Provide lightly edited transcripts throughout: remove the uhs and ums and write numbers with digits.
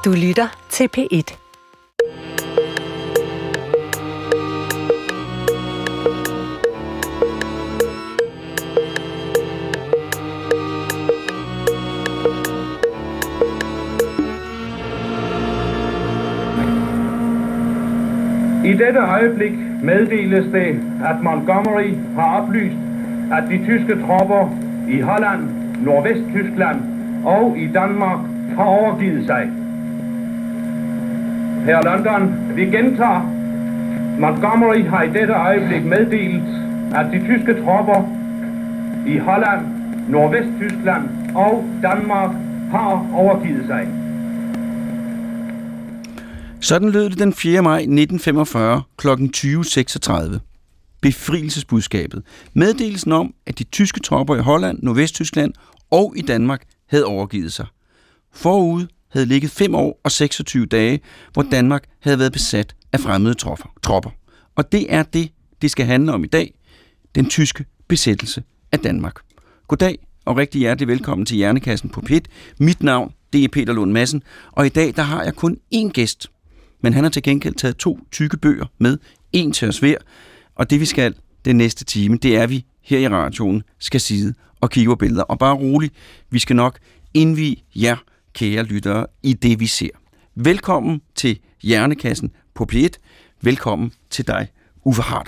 Du lytter til P1. I dette øjeblik meddeles det, at Montgomery har oplyst, at de tyske tropper i Holland, Nordvesttyskland og i Danmark har overgivet sig. Her London, vi gentager. Montgomery har i dette øjeblik meddelt, at de tyske tropper i Holland, Nordvesttyskland og Danmark har overgivet sig. Sådan lød det den 4. maj 1945 kl. 20.36. Befrielsesbudskabet. Meddelelsen om, at de tyske tropper i Holland, Nordvesttyskland og i Danmark havde overgivet sig. Forud havde ligget 5 år og 26 dage, hvor Danmark havde været besat af fremmede tropper. Og det er det skal handle om i dag. Den tyske besættelse af Danmark. Goddag og rigtig hjertelig velkommen til Hjernekassen på P1. Mit navn, det er Peter Lund Madsen, og i dag der har jeg kun én gæst. Men han har til gengæld taget 2 tykke bøger med, en til os hver. Og det vi skal den næste time, det er at vi her i radioen skal sidde og kigge på billeder. Og bare roligt, vi skal nok indvie jer, kære lyttere, i det vi ser. Velkommen til Hjernekassen på P1. Velkommen til dig, Uffe Harder.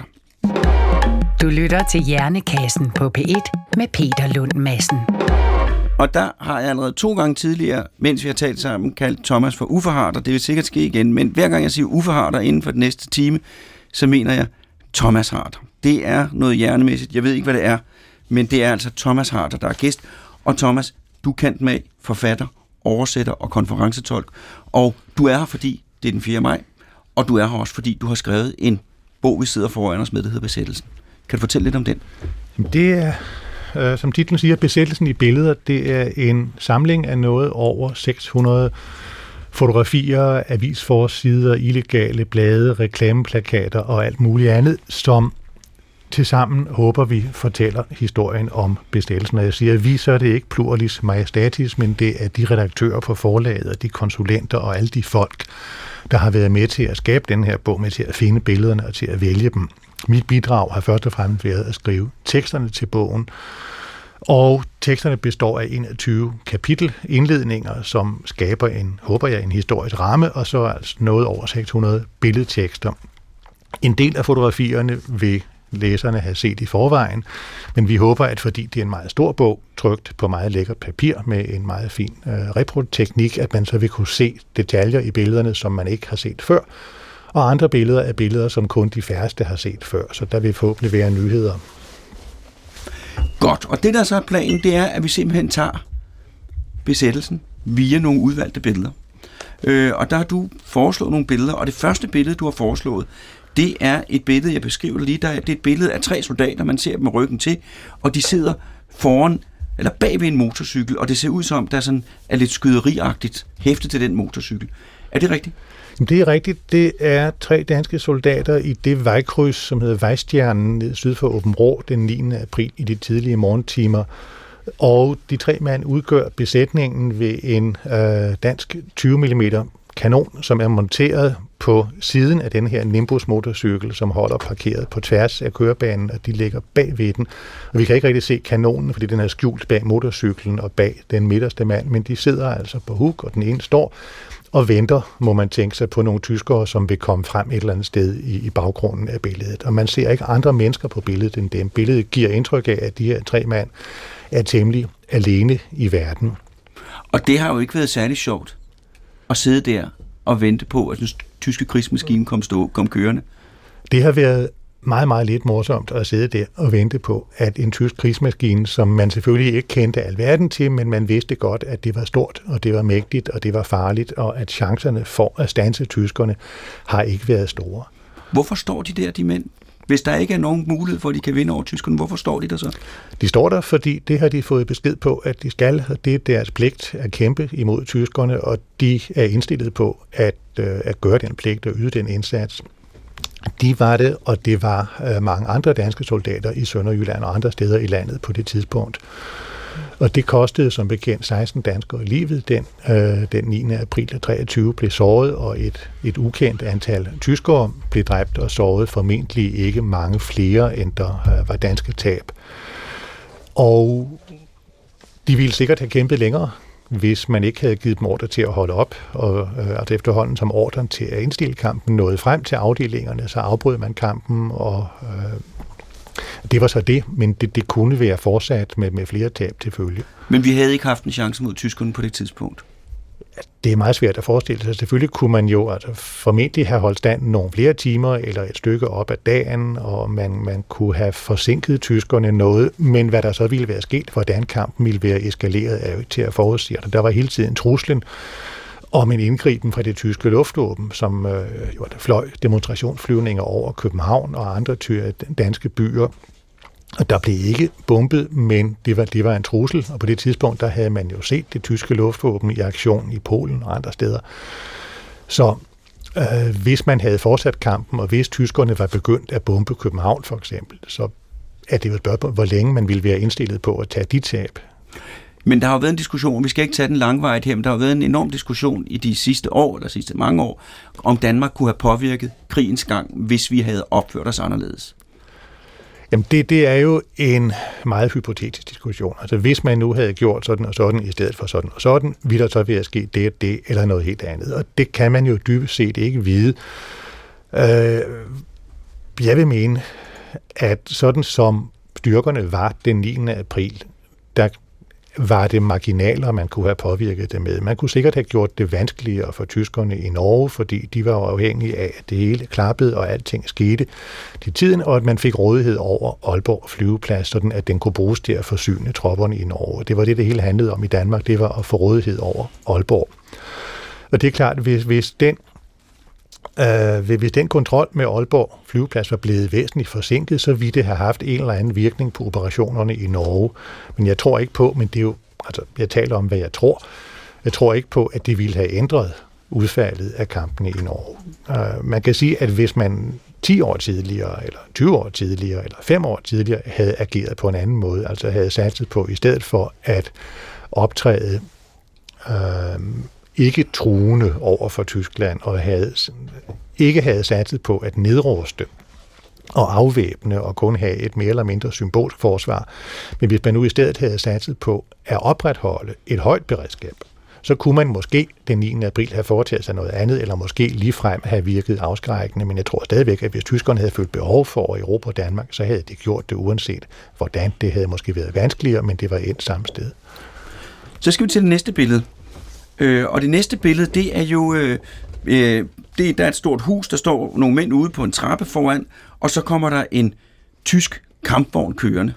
Du lytter til Hjernekassen på P1 med Peter Lund Madsen. Og der har jeg allerede 2 gange tidligere, mens vi har talt sammen, kaldt Thomas for Uffe Harder. Det vil sikkert ske igen, men hver gang jeg siger Uffe Harder inden for den næste time, så mener jeg Thomas Harder. Det er noget hjernemæssigt. Jeg ved ikke, hvad det er, men det er altså Thomas Harder, der er gæst. Og Thomas, du er kendt med forfatter, oversætter og konferencetolk. Og du er her, fordi det er den 4. maj, og du er her også, fordi du har skrevet en bog, vi sidder foran os med, der hedder Besættelsen. Kan du fortælle lidt om den? Det er, som titlen siger, Besættelsen i billeder. Det er en samling af noget over 600 fotografier, avisforsider, illegale blade, reklameplakater og alt muligt andet, som tilsammen håber vi fortæller historien om besættelsen. Og jeg siger vi, så er det ikke pluralis majestatis, men det er de redaktører på forlaget og de konsulenter og alle de folk, der har været med til at skabe den her bog, med til at finde billederne og til at vælge dem. Mit bidrag har først og fremmest været at skrive teksterne til bogen, og teksterne består af 21 kapitelindledninger, som skaber en historisk ramme, og så altså noget over 600 billedtekster. En del af fotografierne vil læserne have set i forvejen, men vi håber, at fordi det er en meget stor bog, trykt på meget lækkert papir med en meget fin reproteknik, at man så vil kunne se detaljer i billederne, som man ikke har set før, og andre billeder er billeder, som kun de færreste har set før, så der vil forhåbentlig være nyheder. Godt, og det der så er planen, det er, at vi simpelthen tager besættelsen via nogle udvalgte billeder. Og der har du foreslået nogle billeder, og det første billede, du har foreslået, det er et billede, jeg beskriver lige der. Det er et billede af 3 soldater, man ser dem med ryggen til, og de sidder foran, eller bag ved en motorcykel, og det ser ud som, der sådan er lidt skyderiagtigt hæftet til den motorcykel. Er det rigtigt? Det er rigtigt. Det er 3 danske soldater i det vejkryds, som hedder Vejstjernen, syd for Aabenraa den 9. april i de tidlige morgentimer. Og de 3 mand udgør besætningen ved en dansk 20 mm kanon, som er monteret på siden af den her Nimbus-motorcykel, som holder parkeret på tværs af kørebanen, og de ligger bag ved den. Og vi kan ikke rigtig se kanonen, fordi den er skjult bag motorcyklen og bag den midterste mand, men de sidder altså på huk, og den ene står og venter, må man tænke sig, på nogle tyskere, som vil komme frem et eller andet sted i baggrunden af billedet. Og man ser ikke andre mennesker på billedet end dem. Billedet giver indtryk af, at de her 3 mand er temmelig alene i verden. Og det har jo ikke været særlig sjovt at sidde der og vente på, at den tyske krigsmaskine kom kørende. Det har været meget, meget lidt morsomt at sidde der og vente på, at en tysk krigsmaskine, som man selvfølgelig ikke kendte alverden til, men man vidste godt, at det var stort, og det var mægtigt, og det var farligt, og at chancerne for at standse tyskerne har ikke været store. Hvorfor står de der, de mænd? Hvis der ikke er nogen mulighed for, at de kan vinde over tyskerne, hvorfor står de der så? De står der, fordi det har de fået besked på, at de skal. Det er deres pligt at kæmpe imod tyskerne, og de er indstillet på at gøre den pligt og yde den indsats. De var det, og det var mange andre danske soldater i Sønderjylland og andre steder i landet på det tidspunkt. Og det kostede som bekendt 16 danskere livet. Den 9. april 23 blev såret, og et ukendt antal tyskere blev dræbt og såret, formentlig ikke mange flere, end der var danske tab. Og de ville sikkert have kæmpet længere, hvis man ikke havde givet dem ordre til at holde op, og altså efterhånden som ordren til at indstille kampen nåede frem til afdelingerne, så afbrød man kampen, og det var så det, men det kunne være fortsat med flere tab til følge. Men vi havde ikke haft en chance mod tyskerne på det tidspunkt? Det er meget svært at forestille sig. Selvfølgelig kunne man jo formentlig have holdt stand nogle flere timer eller et stykke op ad dagen, og man kunne have forsinket tyskerne noget, men hvad der så ville være sket, hvordan kampen ville være eskaleret, er jo ikke til at forudsige. Der var hele tiden truslen om en indgriben fra det tyske luftvåben, som jo fløj demonstrationsflyvninger over København og andre danske byer. Og der blev ikke bombet, men det var en trussel, og på det tidspunkt, der havde man jo set det tyske luftvåben i aktion i Polen og andre steder. Så hvis man havde fortsat kampen, og hvis tyskerne var begyndt at bombe København for eksempel, så er det jo et spørgsmål, hvor længe man ville være indstillet på at tage de tab. Men der har jo været en diskussion, vi skal ikke tage den langvejt her, men der har jo været en enorm diskussion i de sidste år, eller sidste mange år, om Danmark kunne have påvirket krigens gang, hvis vi havde opført os anderledes. Jamen det er jo en meget hypotetisk diskussion. Altså hvis man nu havde gjort sådan og sådan i stedet for sådan og sådan, ville der så være sket det og det, eller noget helt andet. Og det kan man jo dybest set ikke vide. Jeg vil mene, at sådan som styrkerne var den 9. april, der var det marginaler, man kunne have påvirket det med. Man kunne sikkert have gjort det vanskeligere for tyskerne i Norge, fordi de var afhængige af, at det hele klappede, og alting skete til tiden, og at man fik rådighed over Aalborg flyveplads, sådan at den kunne bruges til at forsyne tropperne i Norge. Det var det hele handlede om i Danmark, det var at få rådighed over Aalborg. Og det er klart, hvis den kontrol med Aalborg flyveplads var blevet væsentligt forsinket, så ville det have haft en eller anden virkning på operationerne i Norge. Men jeg tror ikke på, men det er jo, altså jeg taler om, hvad jeg tror. Jeg tror ikke på, at det ville have ændret udfaldet af kampene i Norge. Man kan sige, at hvis man 10 år tidligere, eller 20 år tidligere, eller 5 år tidligere havde ageret på en anden måde, altså havde satset på, i stedet for at optræde ikke truende over for Tyskland, og ikke havde satset på at nedruste og afvæbne og kun have et mere eller mindre symbolsk forsvar. Men hvis man nu i stedet havde satset på at opretholde et højt beredskab, så kunne man måske den 9. april have foretaget sig noget andet, eller måske ligefrem have virket afskrækkende. Men jeg tror stadigvæk, at hvis tyskerne havde følt behov for at erobre Danmark, så havde de gjort det uanset hvordan. Det havde måske været vanskeligere, men det var endt samme sted. Så skal vi til det næste billede. Og det næste billede, det er jo, der er et stort hus, der står nogle mænd ude på en trappe foran, og så kommer der en tysk kampvogn kørende.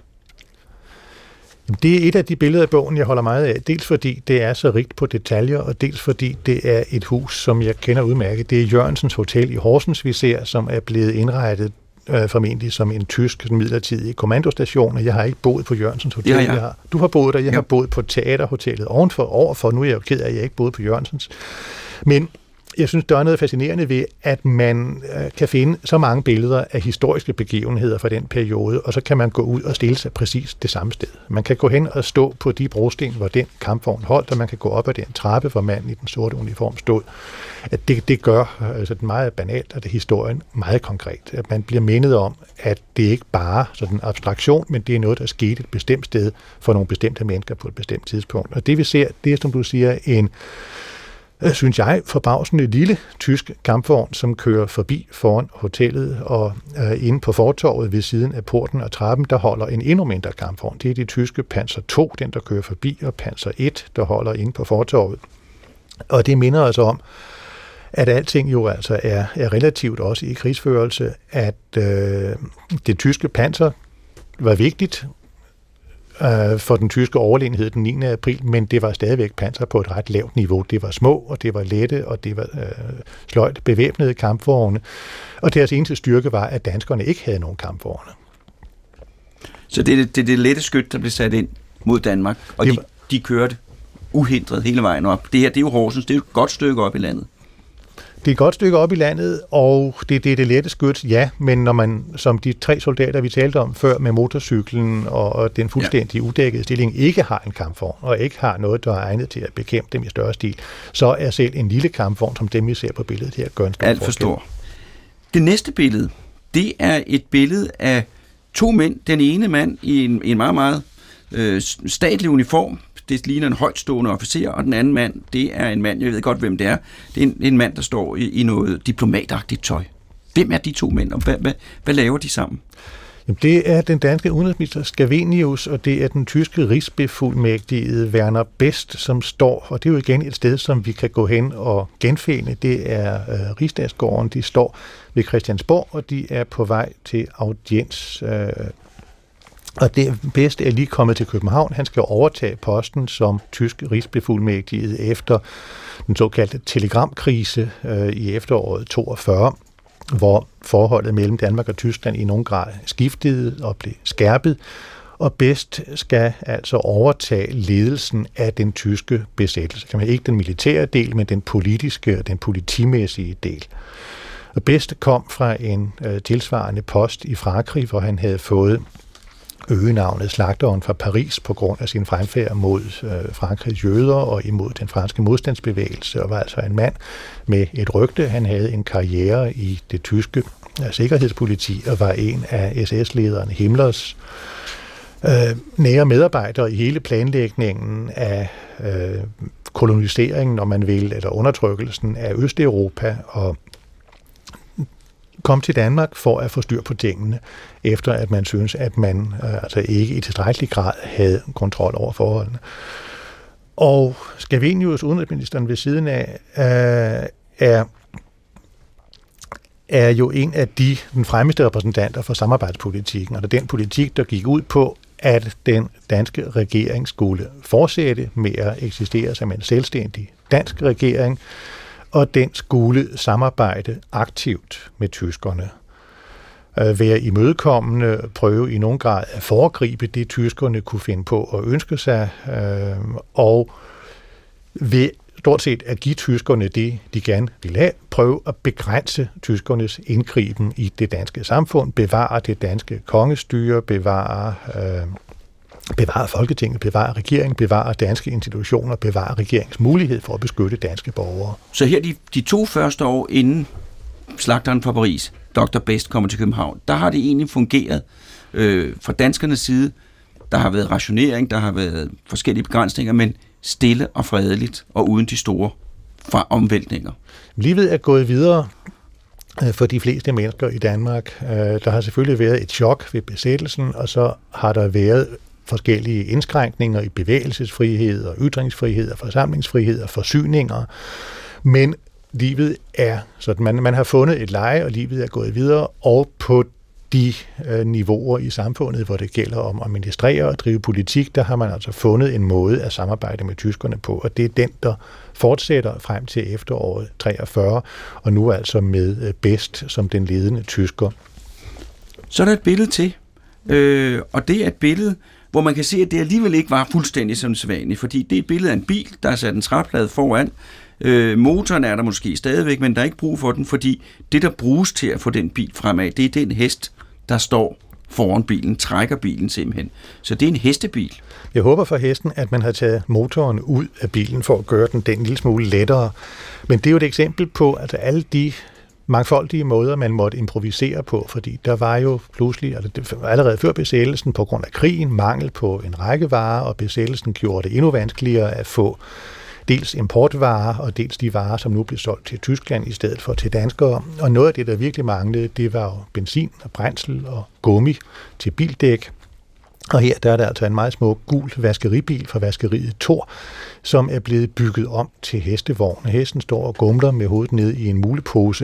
Det er et af de billeder af bogen, jeg holder meget af. Dels fordi det er så rigt på detaljer, og dels fordi det er et hus, som jeg kender udmærket. Det er Jørgensens Hotel i Horsens, vi ser, som er blevet indrettet formentlig som en tysk midlertidig kommandostation, og jeg har ikke boet på Jørgensens Hotel. Ja. Du har boet der, jeg har boet på Teaterhotellet overfor. Nu er jeg jo ked af, at jeg ikke boede på Jørgensens. Men jeg synes, der er noget fascinerende ved, at man kan finde så mange billeder af historiske begivenheder fra den periode, og så kan man gå ud og stille sig præcis det samme sted. Man kan gå hen og stå på de brosten, hvor den kampvogn holdt, og man kan gå op ad den trappe, hvor manden i den sorte uniform stod. At det gør altså meget banalt, og det er historien meget konkret. At man bliver mindet om, at det ikke bare er sådan en abstraktion, men det er noget, der skete et bestemt sted for nogle bestemte mennesker på et bestemt tidspunkt. Og det vi ser, det er, som du siger, en synes jeg, forbavsende lille tysk kampvogn, som kører forbi foran hotellet, og inde på fortorvet ved siden af porten og trappen, der holder en endnu mindre kampvogn. Det er de tyske Panzer 2, den der kører forbi, og Panzer 1, der holder inde på fortorvet. Og det minder os om, at alting jo altså er relativt også i krigsførelse, at det tyske panser var vigtigt for den tyske overlegenhed den 9. april, men det var stadigvæk panser på et ret lavt niveau. Det var små, og det var lette, og det var sløjt bevæbnede kampvogne, og deres eneste styrke var, at danskerne ikke havde nogen kampvogne. Så det er det lette skyt, der blev sat ind mod Danmark, og de kørte uhindret hele vejen op. Det her, det er jo Horsens, det er jo et godt stykke op i landet. Det er et godt stykke op i landet, og det er det lette skyts, ja, men når man, som de 3 soldater, vi talte om før, med motorcyklen og den fuldstændig udækkede stilling, ikke har en kampvogn, og ikke har noget, der er egnet til at bekæmpe dem i større stil, så er selv en lille kampvogn, som dem vi ser på billedet her, gør en stor alt for stor. Det næste billede, det er et billede af 2 mænd. Den ene mand i en meget, meget statlig uniform. Det ligner en højtstående officer, og den anden mand, det er en mand, jeg ved godt, hvem det er. Det er en mand, der står i noget diplomatagtigt tøj. Hvem er de 2 mænd, og hvad laver de sammen? Jamen, det er den danske udenrigsminister Scavenius, og det er den tyske rigsbefuldmægtige Werner Best, som står, og det er jo igen et sted, som vi kan gå hen og genfinde. Det er Rigsdagsgården, de står ved Christiansborg, og de er på vej til audiens. Og det Best er lige kommet til København. Han skal overtage posten som tysk rigsbefuldmægtige efter den såkaldte telegramkrise i efteråret 42, hvor forholdet mellem Danmark og Tyskland i nogen grad skiftede og blev skærpet. Og Best skal altså overtage ledelsen af den tyske besættelse. Ikke den militære del, men den politiske og den politimæssige del. Og Best kom fra en tilsvarende post i Frankrig, hvor han havde fået øgenavnet Slagteren fra Paris på grund af sin fremfærd mod Frankrigs jøder og imod den franske modstandsbevægelse, og var altså en mand med et rygte. Han havde en karriere i det tyske sikkerhedspoliti og var en af SS-lederen Himmlers nære medarbejdere i hele planlægningen af koloniseringen, når man vil, eller undertrykkelsen af Østeuropa, og kom til Danmark for at få styr på tingene, efter at man synes, at man altså ikke i tilstrækkelig grad havde kontrol over forholdene. Og Scavenius, udenrigsministeren ved siden af, er jo en af den fremmeste repræsentanter for samarbejdspolitikken, og den politik, der gik ud på, at den danske regering skulle fortsætte med at eksistere som en selvstændig dansk regering, og den skulle samarbejde aktivt med tyskerne. Være imødekommende, prøve i nogen grad at foregribe det, tyskerne kunne finde på at ønske sig, og ved stort set at give tyskerne det, de gerne ville have, prøve at begrænse tyskernes indgriben i det danske samfund, bevare det danske kongestyre, bevare Folketinget, bevare regeringen, bevare danske institutioner, bevare regeringens mulighed for at beskytte danske borgere. Så her de 2 første år inden Slagteren fra Paris, Dr. Best kommer til København, der har det egentlig fungeret fra danskernes side. Der har været rationering, der har været forskellige begrænsninger, men stille og fredeligt og uden de store omvæltninger. Livet er gået videre for de fleste mennesker i Danmark. Der har selvfølgelig været et chok ved besættelsen, og så har der været forskellige indskrænkninger i bevægelsesfrihed og ytringsfrihed og forsamlingsfrihed og forsyninger. Men livet er sådan, man har fundet et leje, og livet er gået videre, og på de niveauer i samfundet, hvor det gælder om at administrere og drive politik, der har man altså fundet en måde at samarbejde med tyskerne på, og det er den, der fortsætter frem til efteråret 43, og nu altså med Best som den ledende tysker. Så er der et billede til, og det er et billede, hvor man kan se, at det alligevel ikke var fuldstændig som sædvanligt, fordi det er et billede af en bil, der er sat en træplade foran. Motoren er der måske stadigvæk, men der er ikke brug for den, fordi det, der bruges til at få den bil fremad, det er den hest, der står foran bilen, trækker bilen simpelthen. Så det er en hestebil. Jeg håber for hesten, at man har taget motoren ud af bilen for at gøre den en lille smule lettere. Men det er jo et eksempel på, at alle de mangfoldige måder, man måtte improvisere på, fordi der var jo pludselig, allerede før besættelsen, på grund af krigen, mangel på en række varer, og besættelsen gjorde det endnu vanskeligere at få dels importvarer, og dels de varer, som nu blev solgt til Tyskland i stedet for til danskere. Og noget af det, der virkelig manglede, det var jo benzin og brændsel og gummi til bildæk. Og her der er der altså en meget smuk gul vaskeribil fra vaskeriet Thor, som er blevet bygget om til hestevogn. Hesten står og gumler med hovedet ned i en mulepose.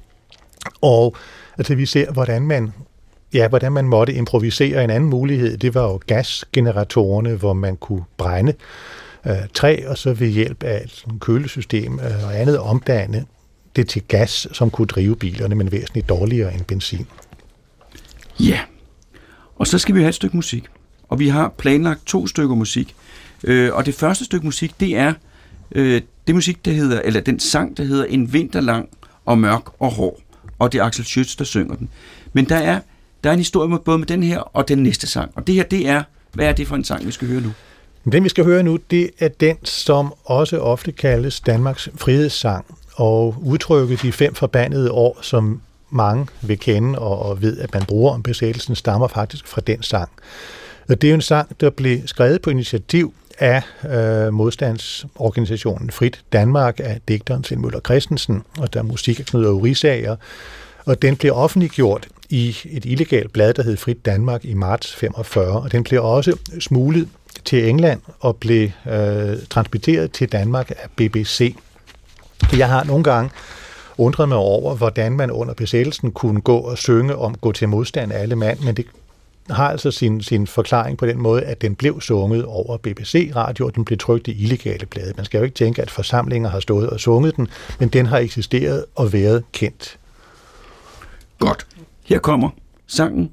Og altså, vi ser, hvordan man måtte improvisere. En anden mulighed, det var jo gasgeneratorerne, hvor man kunne brænde træ, og så ved hjælp af et kølesystem og andet omdanne det til gas, som kunne drive bilerne, men væsentligt dårligere end benzin. Ja, og så skal vi have et stykke musik. Og vi har planlagt 2 stykker musik. Og det første stykke musik, det er det musik, der hedder, eller den sang, der hedder En vinterlang og mørk og hård. Og det er Axel Schütz, der synger den. Men der er en historie både med den her og den næste sang. Og det her, det er, hvad er det for en sang, vi skal høre nu? Den, vi skal høre nu, det er den, som også ofte kaldes Danmarks frihedssang. Og udtrykket de 5 forbandede år, som mange vil kende og ved, at man bruger om besættelsen, stammer faktisk fra den sang. Og det er jo en sang, der blev skrevet på initiativ af modstandsorganisationen Frit Danmark af digteren Svend Møller Christensen, og der er musik af Knud Riisager. Og den blev offentliggjort i et illegalt blad, der hed Frit Danmark i marts 45, og den blev også smuglet til England og blev transmitteret til Danmark af BBC. Jeg har nogle gange undret mig over, hvordan man under besættelsen kunne gå og synge om gå til modstand af alle mand, men det har altså sin forklaring på den måde, at den blev sunget over BBC-radio, og den blev trykt i illegale blade. Man skal jo ikke tænke, at forsamlinger har stået og sunget den, men den har eksisteret og været kendt. Godt. Her kommer sangen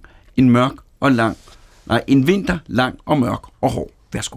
En vinter lang og mørk og hård. Værsgo.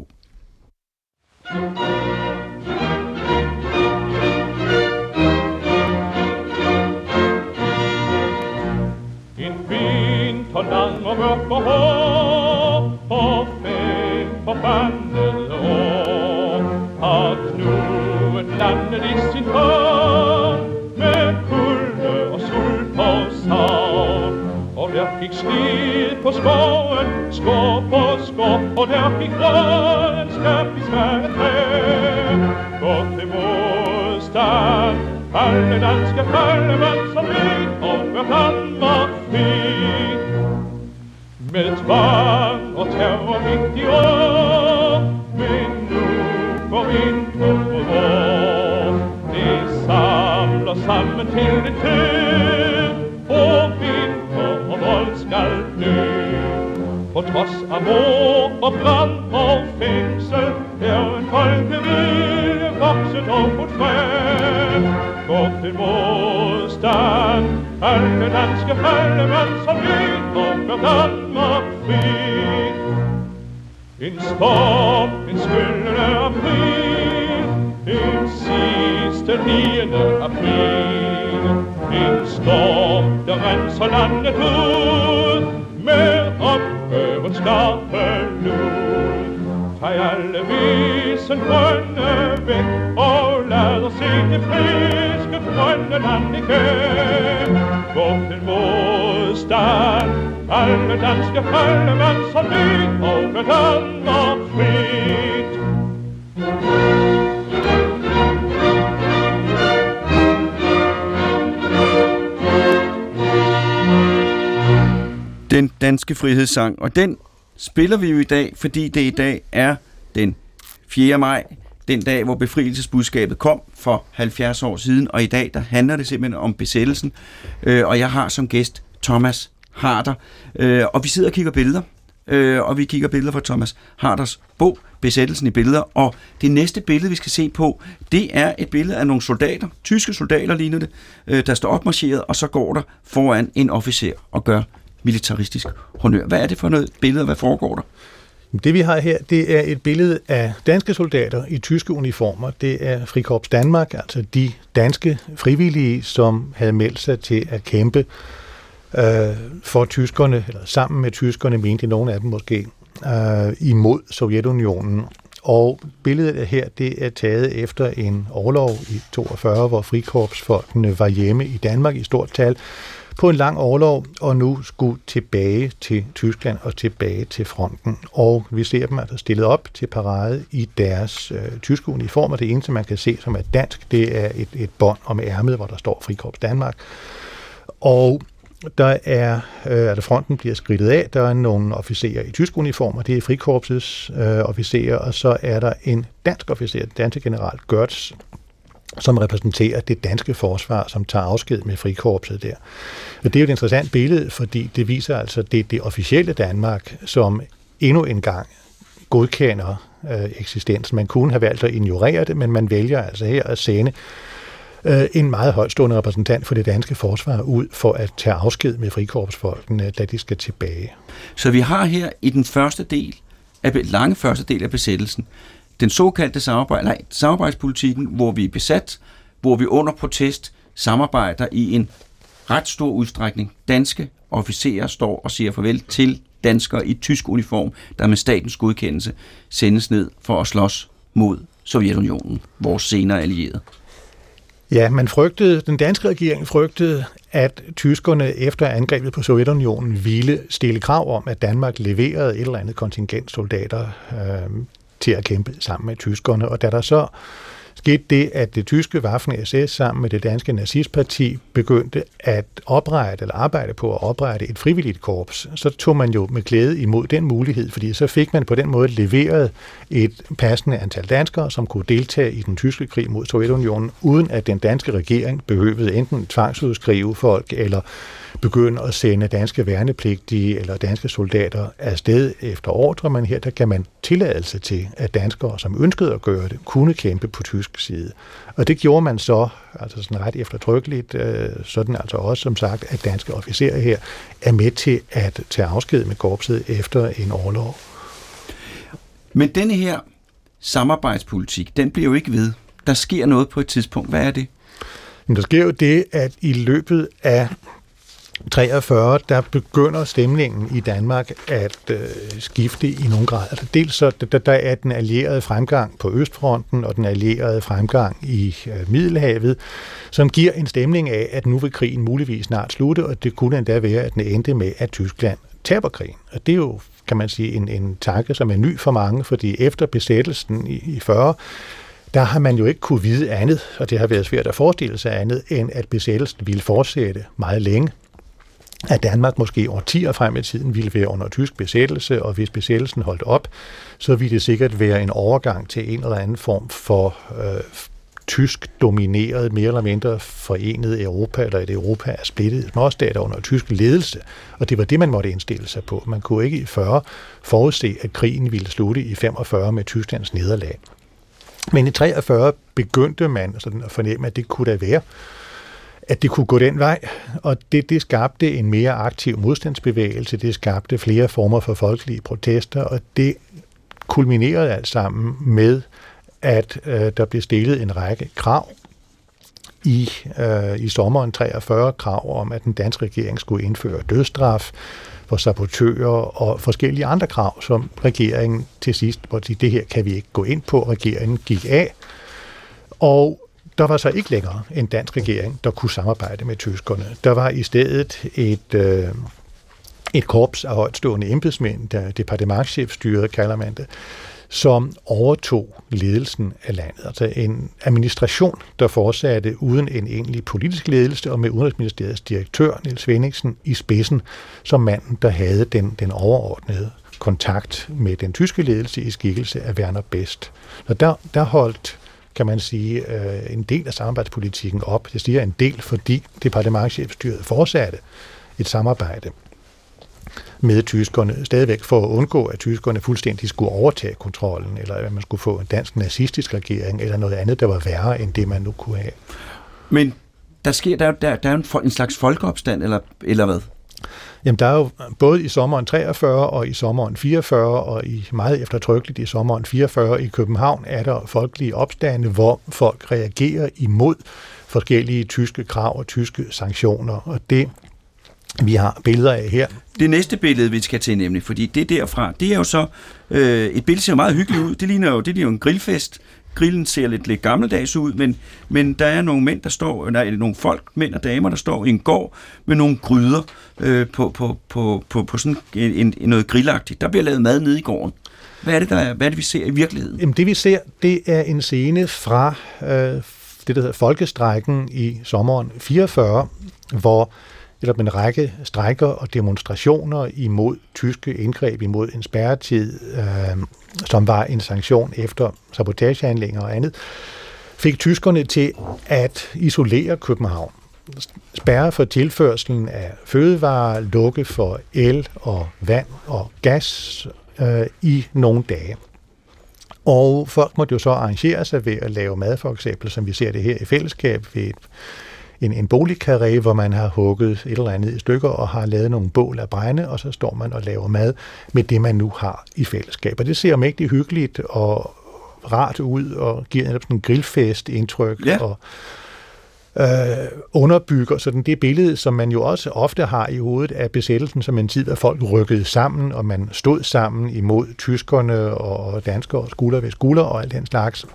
Så lang og mørk og hård, og 5 forbandede år, har knudet landet i sin hånd, med kulde og sult og savn. Og der gik slid på skoven, skår på skår, og der gik røden skab i svære træ. Gå til modstand, alle danske fallemænd, som ved og gør Danmark fri. Med tvang og terror midt i år, men nu går vind på vår. Det samler sammen til et køb, og vinter og vold skal dø. På trods af mord og brand og fængsel, er en folkevilje vokset og fået frem. Gå til modstand, alle danske fallemænd, som ved og gør Danmark fri. En storm, en skyllende april, en sidste 9. april. En storm, der renser landet ud, med ophøret skarpe lud. Tag alle visen grønne væk, og lad os se det friske grønne land igen. Gå til modstand, alle danske fallemænd, som ved og gør Danmark frit. Den danske frihedssang, og den spiller vi jo i dag, fordi det i dag er den 4. maj, den dag, hvor befrielsesbudskabet kom for 70 år siden, og i dag, der handler det simpelthen om besættelsen, og jeg har som gæst Thomas Harder, og vi sidder og kigger billeder, og vi kigger billeder fra Thomas Harders bog, Besættelsen i billeder, og det næste billede, vi skal se på, det er et billede af nogle soldater, tyske soldater ligner det, der står opmarcheret, og så går der foran en officer og gør militaristisk honør. Hvad er det for noget billede, hvad foregår der? Det vi har her, det er et billede af danske soldater i tyske uniformer. Det er Frikorps Danmark, altså de danske frivillige, som havde meldt sig til at kæmpe for tyskerne, eller sammen med tyskerne, mente nogle af dem måske, imod Sovjetunionen. Og billedet her, det er taget efter en orlov i 42, hvor frikorpsfolkene var hjemme i Danmark i stort tal, på en lang orlov, og nu skulle tilbage til Tyskland og tilbage til fronten. Og vi ser dem altså stillet op til parade i deres tyske uniformer. Det eneste, man kan se, som er dansk, det er et bånd om ærmet, hvor der står Frikorps Danmark. Og der er, at fronten bliver skridtet af, der er nogle officerer i tyske uniformer, det er frikorpsets officerer, og så er der en dansk officer, danske general Görtz, som repræsenterer det danske forsvar, som tager afsked med frikorpset der. Og det er jo et interessant billede, fordi det viser altså, det officielle Danmark, som endnu en gang godkender eksistensen. Man kunne have valgt at ignorere det, men man vælger altså her at sende en meget højtstående repræsentant for det danske forsvar ud for at tage afsked med frikorpsfolkene, da de skal tilbage. Så vi har her i den lange første del af besættelsen, den såkaldte samarbejdspolitikken, hvor vi er besat, hvor vi under protest samarbejder i en ret stor udstrækning. Danske officerer står og siger farvel til danskere i tysk uniform, der med statens godkendelse sendes ned for at slås mod Sovjetunionen, vores senere allierede. Ja, den danske regering frygtede, at tyskerne efter angrebet på Sovjetunionen ville stille krav om, at Danmark leverede et eller andet kontingent soldater til at kæmpe sammen med tyskerne. Og da der så skete det, at det tyske Waffen-SS sammen med det danske nazistparti begyndte at arbejde på at oprette et frivilligt korps, så tog man jo med glæde imod den mulighed, fordi så fik man på den måde leveret et passende antal danskere, som kunne deltage i den tyske krig mod Sovjetunionen, uden at den danske regering behøvede enten tvangsudskrive folk eller begynde at sende danske værnepligtige eller danske soldater afsted efter ordre, men her der kan man tilladelse til, at danskere, som ønskede at gøre det, kunne kæmpe på tysk side. Og det gjorde man så, altså sådan ret eftertrykkeligt, sådan altså også som sagt, at danske officerer her er med til at tage afsked med korpset efter en orlov. Men denne her samarbejdspolitik, den bliver jo ikke ved. Der sker noget på et tidspunkt. Hvad er det? Men der sker jo det, at i løbet af 43, der begynder stemningen i Danmark at skifte i nogen grad. Altså dels så der er den allierede fremgang på Østfronten og den allierede fremgang i Middelhavet, som giver en stemning af, at nu vil krigen muligvis snart slutte, og det kunne endda være, at den endte med, at Tyskland taber krigen. Og det er jo, kan man sige, en tanke, som er ny for mange, fordi efter besættelsen i 40, der har man jo ikke kunne vide andet, og det har været svært at forestille sig andet, end at besættelsen ville fortsætte meget længe. At Danmark måske årtier frem i tiden ville være under tysk besættelse, og hvis besættelsen holdt op, så ville det sikkert være en overgang til en eller anden form for tysk domineret, mere eller mindre forenet Europa, eller et Europa er splittet småstater under tysk ledelse. Og det var det, man måtte indstille sig på. Man kunne ikke i 40 forudse, at krigen ville slutte i 45 med Tysklands nederlag. Men i 43 begyndte man sådan at fornemme, at det kunne da være, at det kunne gå den vej, og det skabte en mere aktiv modstandsbevægelse, det skabte flere former for folkelige protester, og det kulminerede alt sammen med, at der blev stillet en række krav i sommeren 43, krav om, at den danske regering skulle indføre dødsstraf for sabotører og forskellige andre krav, som regeringen til sidst, hvor det her kan vi ikke gå ind på, regeringen gik af, og der var så ikke længere en dansk regering, der kunne samarbejde med tyskerne. Der var i stedet et korps af højtstående embedsmænd, der departementschefstyret kalder man det, som overtog ledelsen af landet. Altså en administration, der fortsatte uden en egentlig politisk ledelse og med Udenrigsministeriets direktør, Niels Svenningsen, i spidsen, som manden, der havde den overordnede kontakt med den tyske ledelse i skikkelse af Werner Best. Så der holdt, kan man sige, en del af samarbejdspolitikken op. Jeg siger en del, fordi departementschefstyret fortsatte et samarbejde med tyskerne, stadigvæk for at undgå, at tyskerne fuldstændig skulle overtage kontrollen, eller at man skulle få en dansk nazistisk regering, eller noget andet, der var værre end det, man nu kunne have. Men der er en slags folkeopstand, eller hvad? Jamen, der er jo både i sommeren 43 og i sommeren 44, og i meget eftertrykkeligt i sommeren 44 i København, er der folkelige opstande, hvor folk reagerer imod forskellige tyske krav og tyske sanktioner, og det vi har billeder af her. Det næste billede, vi skal til nemlig, fordi det derfra, det er jo så et billede, ser meget hyggeligt ud. Det ligner jo en grillfest. Grillen ser lidt gammeldags ud, men der er nogle mænd, der står, nogle folk, mænd og damer, der står i en gård med nogle gryder på sådan noget grillagtigt. Der bliver lavet mad nede i gården. Hvad er det, vi ser i virkeligheden? Jamen, det vi ser, det er en scene fra det, der hedder Folkestrejken i sommeren 44, hvor en række strejker og demonstrationer imod tyske indgreb, imod en spærretid, som var en sanktion efter sabotagehandlinger og andet, fik tyskerne til at isolere København. Spærre for tilførselen af fødevarer, lukke for el og vand og gas i nogle dage. Og folk måtte jo så arrangere sig ved at lave mad, for eksempel, som vi ser det her i fællesskab ved en boligkarré, hvor man har hugget et eller andet i stykker og har lavet nogle bål af brænde, og så står man og laver mad med det, man nu har i fællesskab. Og det ser mægtigt hyggeligt og rart ud, og giver netop sådan en grillfest indtryk. Ja. underbygger sådan det billede, som man jo også ofte har i hovedet af besættelsen, som en tid, hvor folk rykkede sammen, og man stod sammen imod tyskerne og danskere, skulder ved skulder og alt den slags.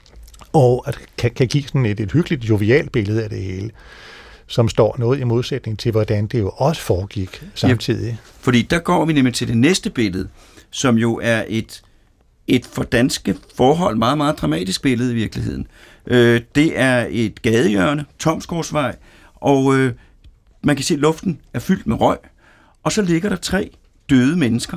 Og at kan give sådan et hyggeligt, jovialt billede af det hele, som står noget i modsætning til, hvordan det jo også foregik samtidig. Ja, fordi der går vi nemlig til det næste billede, som jo er et for danske forhold meget, meget dramatisk billede i virkeligheden. Det er et gadehjørne, Tomsgårdsvej, og man kan se, at luften er fyldt med røg, og så ligger der 3 døde mennesker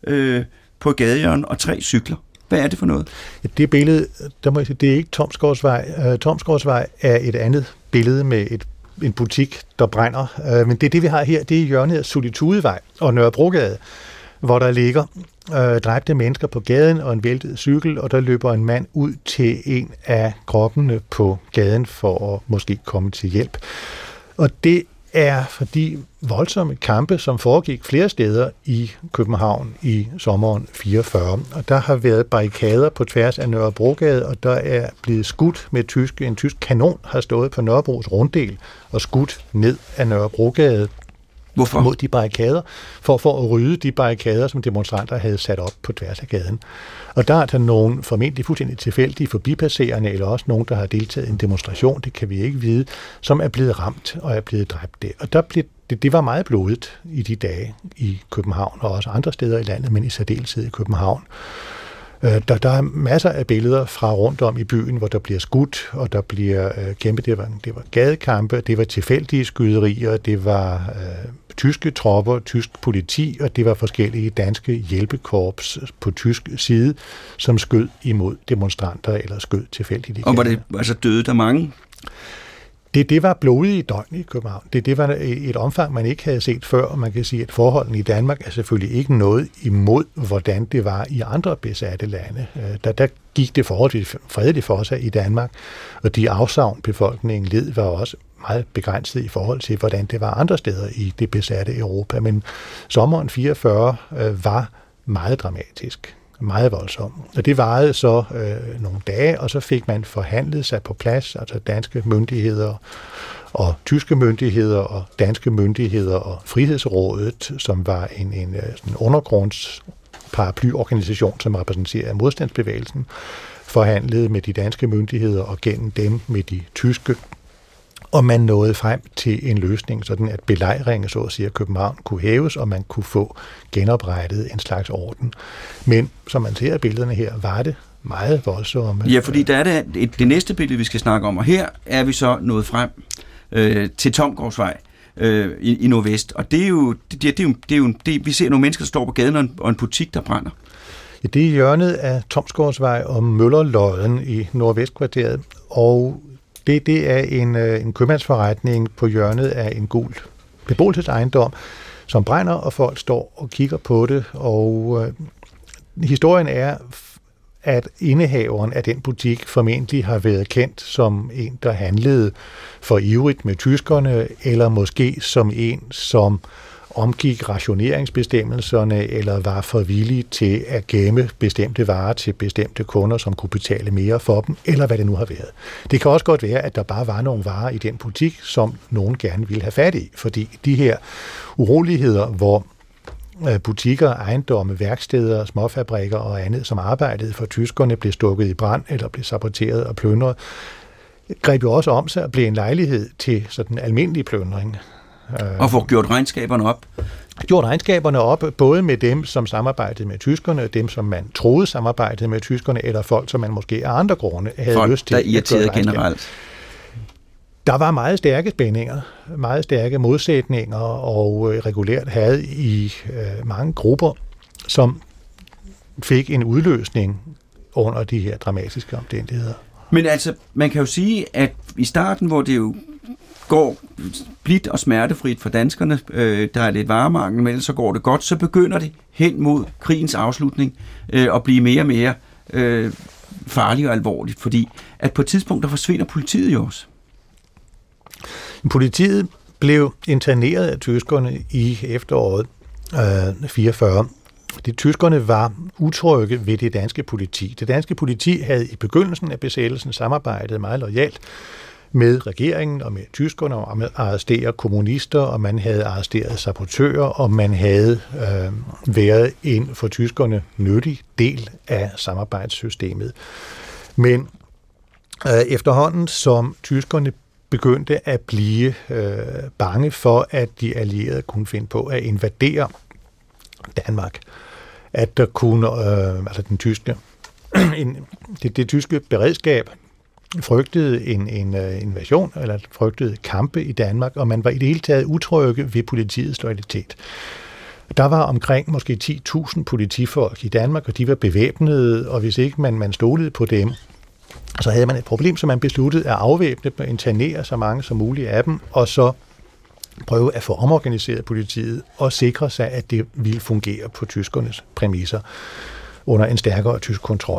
på gadehjørnet og 3 cykler. Hvad er det for noget? Det billede, der må jeg sige, det er ikke Tomsgårdsvej. Tomsgårdsvej er et andet billede med en butik, der brænder. Men det vi har her, det er hjørnet af Solitudevej og Nørrebrogade, hvor der ligger dræbte mennesker på gaden og en væltet cykel, og der løber en mand ud til en af kroppene på gaden for at måske komme til hjælp. Og det er fordi voldsomme kampe, som foregik flere steder i København i sommeren 44. Og der har været barrikader på tværs af Nørrebrogade, og der er blevet skudt med en tysk kanon har stået på Nørrebros runddel og skudt ned af Nørrebrogade. Hvorfor? Mod de barrikader, for at rydde de barrikader, som demonstranter havde sat op på tværs af gaden. Og der er der nogle formentlig fuldstændig tilfældige forbipasserende, eller også nogen, der har deltaget i en demonstration, det kan vi ikke vide, som er blevet ramt og er blevet dræbt der. Og det var meget blodigt i de dage i København, og også andre steder i landet, men i særdeleshed i København. Der er masser af billeder fra rundt om i byen, hvor der bliver skudt, og der bliver kæmpet. Det var gadekampe, det var tilfældige skyderier, det var tyske tropper, tysk politi, og det var forskellige danske hjælpekorps på tysk side, som skød imod demonstranter eller skød tilfældigt. Og var det altså døde der mange? Det var blodige døgn i København. Det var et omfang, man ikke havde set før, og man kan sige, at forholdene i Danmark er selvfølgelig ikke noget imod, hvordan det var i andre besatte lande. Der gik det forholdsvis fredeligt for sig i Danmark, og de afsavn befolkningen led var også meget begrænset i forhold til, hvordan det var andre steder i det besatte Europa. Men sommeren 44 var meget dramatisk. Meget voldsom. Og det varede så nogle dage, og så fik man forhandlet sig på plads, altså danske myndigheder og tyske myndigheder og danske myndigheder og Frihedsrådet, som var en undergrundsparaplyorganisation, som repræsenterer modstandsbevægelsen, forhandlede med de danske myndigheder og gennem dem med de tyske. Og man nåede frem til en løsning, sådan at belejringen, så at sige, af København kunne hæves, og man kunne få genoprettet en slags orden. Men som man ser af billederne her, var det meget voldsomme. Ja, fordi der er det næste billede, vi skal snakke om, og her er vi så nået frem til Tomsgårdsvej i Nordvest. Og det er jo vi ser nogle mennesker, der står på gaden, og en butik, der brænder. Ja, det er hjørnet af Tomsgårdsvej og Møllerlodden i Nordvestkvarteret, og det er en købmandsforretning på hjørnet af en gul beboelsesejendom, som brænder, og folk står og kigger på det. Og historien er, at indehaveren af den butik formentlig har været kendt som en, der handlede for ivrigt med tyskerne, eller måske som en, som omgik rationeringsbestemmelserne, eller var for villig til at gemme bestemte varer til bestemte kunder, som kunne betale mere for dem, eller hvad det nu har været. Det kan også godt være, at der bare var nogle varer i den butik, som nogen gerne ville have fat i, fordi de her uroligheder, hvor butikker, ejendomme, værksteder, småfabrikker og andet, som arbejdede for tyskerne, blev stukket i brand eller blev saboteret og plyndret, greb jo også om sig og blev en lejlighed til sådan almindelig plyndring. Og få gjort regnskaberne op? Gjort regnskaberne op, både med dem, som samarbejdede med tyskerne, og dem, som man troede samarbejdede med tyskerne, eller folk, som man måske af andre grunde havde folk, lyst til. Folk, der irriterede generelt? Der var meget stærke spændinger, meget stærke modsætninger, og regulært havde i mange grupper, som fik en udløsning under de her dramatiske omstændigheder. Men altså, man kan jo sige, at i starten, hvor det jo går blidt og smertefrit for danskerne, der er lidt varemangel, men så går det godt, så begynder det hen mod krigens afslutning at blive mere og mere farligt og alvorligt, fordi at på et tidspunkt, der forsvinder politiet jo også. Politiet blev interneret af tyskerne i efteråret 44. De tyskerne var utrygge ved det danske politi. Det danske politi havde i begyndelsen af besættelsen samarbejdet meget loyalt med regeringen og med tyskerne, og man arrestere kommunister, og man havde arresteret sabotører, og man havde været en for tyskerne nyttig del af samarbejdssystemet. Men efterhånden, som tyskerne begyndte at blive bange for, at de allierede kunne finde på at invadere Danmark, at der kunne, den tyske, det tyske beredskab frygtede en invasion, eller frygtede kampe i Danmark, og man var i det hele taget utrygge ved politiets loyalitet. Der var omkring måske 10.000 politifolk i Danmark, og de var bevæbnede, og hvis ikke man stolede på dem, så havde man et problem, så man besluttede at afvæbne dem og internere så mange som muligt af dem, og så prøve at få omorganiseret politiet og sikre sig, at det ville fungere på tyskernes præmisser under en stærkere tysk kontrol.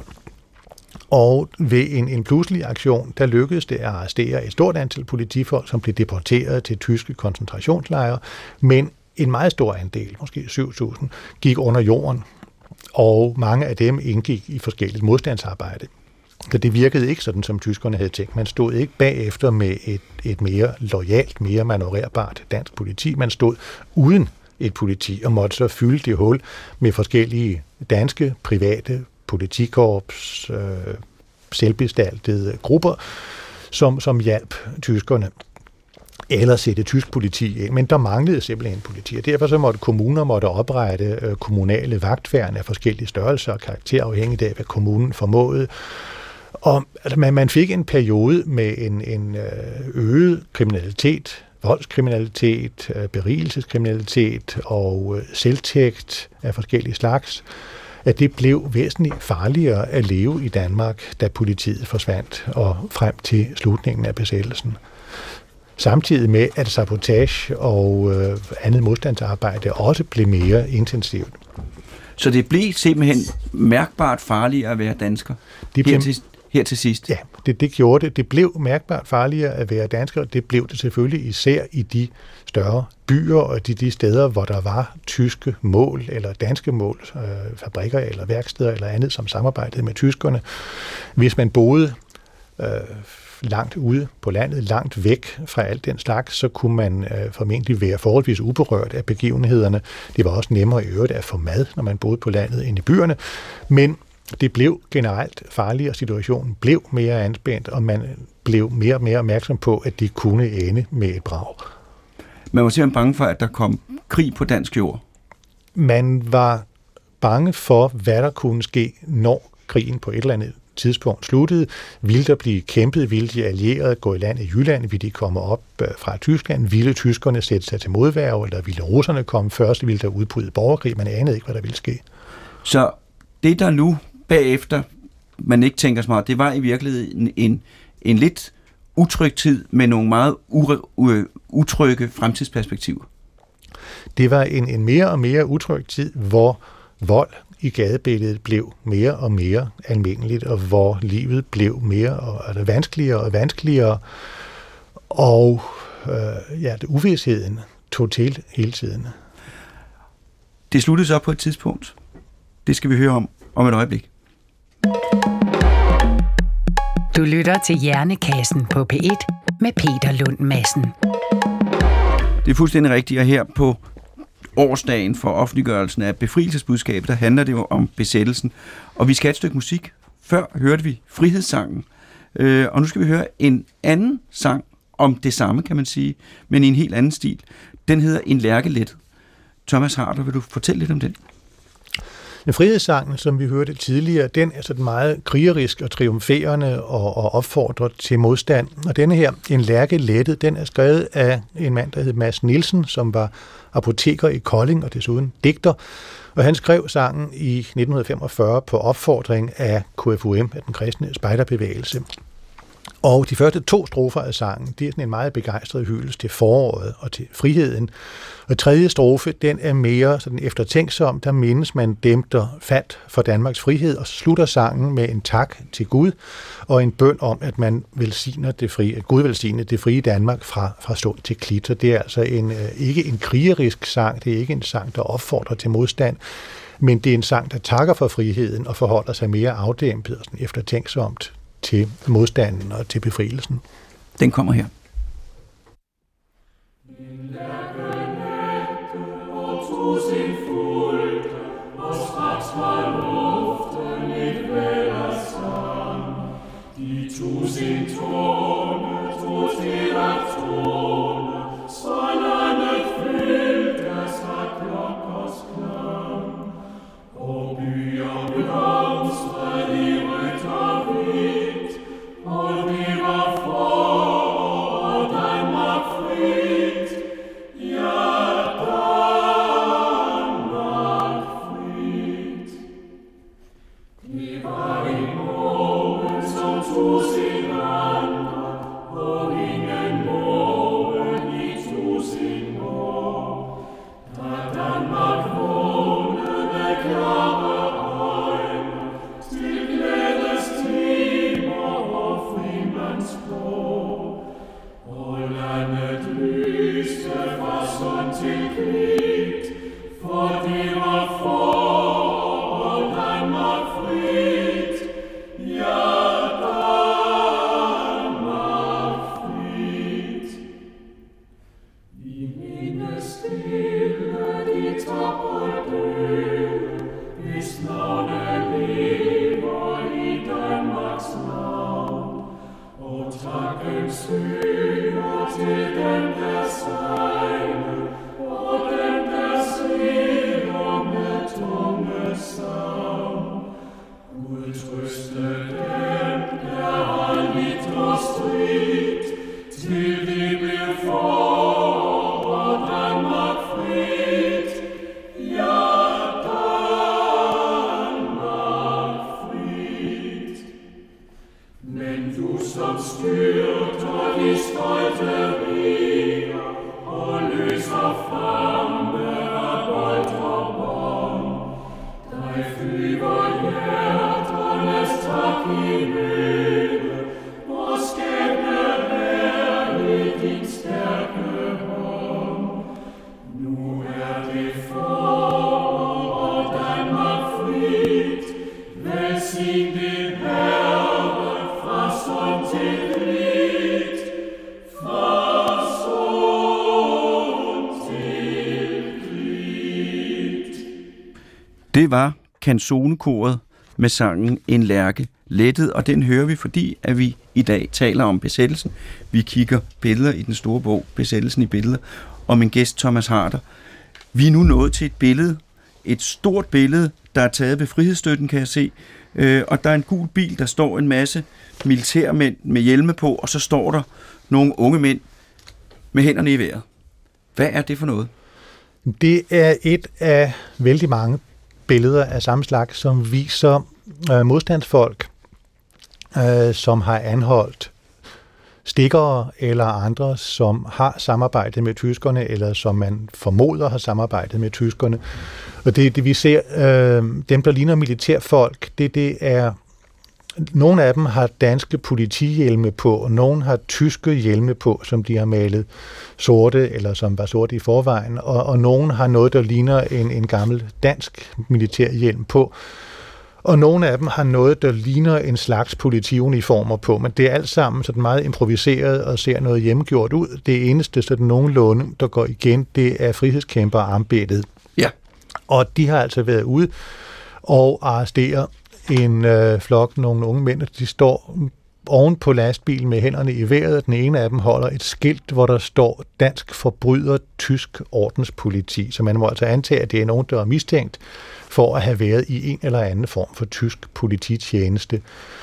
Og ved en pludselig aktion, der lykkedes det at arrestere et stort antal politifolk, som blev deporteret til tyske koncentrationslejre, men en meget stor andel, måske 7.000, gik under jorden, og mange af dem indgik i forskelligt modstandsarbejde. Så det virkede ikke sådan, som tyskerne havde tænkt. Man stod ikke bagefter med et mere loyalt, mere manøvrerbart dansk politi. Man stod uden et politi og måtte så fylde det hul med forskellige danske, private politikorps, selvbestaltede grupper, som hjalp tyskerne eller sætte tysk politi ind. Men der manglede simpelthen politi, og derfor så måtte kommuner oprette kommunale vagtværn af forskellige størrelser og karakter, afhængigt af, hvad kommunen formåede. Og altså, man fik en periode med en øget kriminalitet, voldskriminalitet, berigelseskriminalitet og selvtægt af forskellige slags, at det blev væsentligt farligere at leve i Danmark, da politiet forsvandt og frem til slutningen af besættelsen. Samtidig med, at sabotage og andet modstandsarbejde også blev mere intensivt. Så det blev simpelthen mærkbart farligere at være dansker her til sidst? Ja, det gjorde det. Det blev mærkbart farligere at være dansker, og det blev det selvfølgelig især i de større byer og de steder, hvor der var tyske mål eller danske mål, fabrikker eller værksteder eller andet, som samarbejdede med tyskerne. Hvis man boede langt ude på landet, langt væk fra alt den slags, så kunne man formentlig være forholdsvis uberørt af begivenhederne. Det var også nemmere i øvrigt at få mad, når man boede på landet end i byerne, men det blev generelt farligere, situationen blev mere anspændt, og man blev mere og mere opmærksom på, at det kunne ende med et brag. Man var simpelthen bange for, at der kom krig på dansk jord? Man var bange for, hvad der kunne ske, når krigen på et eller andet tidspunkt sluttede. Ville der blive kæmpet? Ville de allierede gå i land i Jylland? Ville de komme op fra Tyskland? Ville tyskerne sætte sig til modværge? Eller ville russerne komme først? Ville der udbryde borgerkrig? Man anede ikke, hvad der ville ske. Så det, der nu bagefter, man ikke tænker så meget, det var i virkeligheden en lidt utryg tid med nogle meget utrygge fremtidsperspektiver. Det var en mere og mere utryg tid, hvor vold i gadebilledet blev mere og mere almindeligt, og hvor livet blev mere og vanskeligere og vanskeligere, og uvisheden tog til hele tiden. Det sluttede så på et tidspunkt. Det skal vi høre om et øjeblik. Du lytter til Hjernekassen på P1 med Peter Lund Madsen. Det er fuldstændig rigtigt, og her på årsdagen for offentliggørelsen af befrielsesbudskabet, der handler det jo om besættelsen. Og vi skal have et stykke musik. Før hørte vi Frihedssangen, og nu skal vi høre en anden sang om det samme, kan man sige, men i en helt anden stil. Den hedder En Lærkelet. Thomas Harder, vil du fortælle lidt om den? Frihedssangen, som vi hørte tidligere, den er sådan meget krigerisk og triumferende og opfordrer til modstand. Og denne her, En Lærkelettet, den er skrevet af en mand, der hed Mads Nielsen, som var apoteker i Kolding og desuden digter. Og han skrev sangen i 1945 på opfordring af KFUM, af den kristne spejderbevægelse. Og de første 2 strofer af sangen, det er sådan en meget begejstret hyldest til foråret og til friheden. Og tredje strofe, den er mere sådan eftertænksom, der mindes man dem, der faldt for Danmarks frihed, og slutter sangen med en tak til Gud og en bøn om, at man velsigner at Gud velsigner det frie Danmark fra stund til klit. Så det er altså ikke en krigerisk sang, det er ikke en sang, der opfordrer til modstand, men det er en sang, der takker for friheden og forholder sig mere afdæmpet og sådan eftertænksomt til modstanden og til befrielsen. Den kommer her. Det var Canzonekoret med sangen En Lærke lettet, og den hører vi, fordi at vi i dag taler om besættelsen. Vi kigger billeder i den store bog, Besættelsen i billeder, og min gæst Thomas Harder. Vi er nu nået til et billede, et stort billede, der er taget ved Frihedsstøtten, kan jeg se, og der er en gul bil, der står en masse militærmænd med hjelme på, og så står der nogle unge mænd med hænderne i vejret. Hvad er det for noget? Det er et af vældig mange billeder af samme slags, som viser modstandsfolk, som har anholdt stikkere eller andre, som har samarbejdet med tyskerne, eller som man formoder har samarbejdet med tyskerne. Og det vi ser, dem der ligner militærfolk, det er, nogle af dem har danske politihjelme på, og nogle har tyske hjelme på, som de har malet sorte, eller som var sorte i forvejen, og nogle har noget, der ligner en gammel dansk militærhjelm på, og nogle af dem har noget, der ligner en slags politiuniformer på, men det er alt sammen sådan meget improviseret og ser noget hjemmegjort ud. Det eneste, sådan nogenlunde, der går igen, det er frihedskæmper-armbindet. Ja. Og de har altså været ude og arrestere en flok, nogle unge mænd, de står oven på lastbilen med hænderne i vejret. Den ene af dem holder et skilt, hvor der står dansk forbryder, tysk ordenspoliti. Så man må altså antage, at det er nogen, der er mistænkt for at have været i en eller anden form for tysk polititjeneste.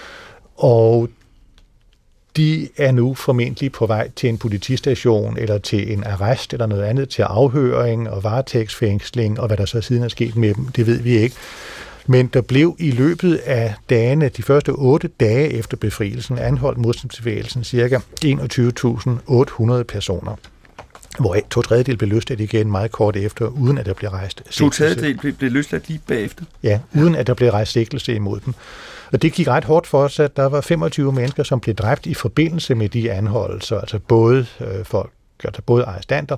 Og de er nu formentlig på vej til en politistation, eller til en arrest, eller noget andet, til afhøring og varetægtsfængsling, og hvad der så siden er sket med dem, det ved vi ikke. Men der blev i løbet af dagene, de første 8 dage efter befrielsen, anholdt modstandsbevægelsen ca. 21.800 personer, hvor 2/3 blev løsladt igen meget kort efter, uden at der blev rejst sigtelse. 2/3 blev løsladt lige bagefter? Ja, uden at der blev rejst sigtelse imod dem. Og det gik ret hårdt for os, at der var 25 mennesker, som blev dræbt i forbindelse med de anholdelser, altså både arrestanter,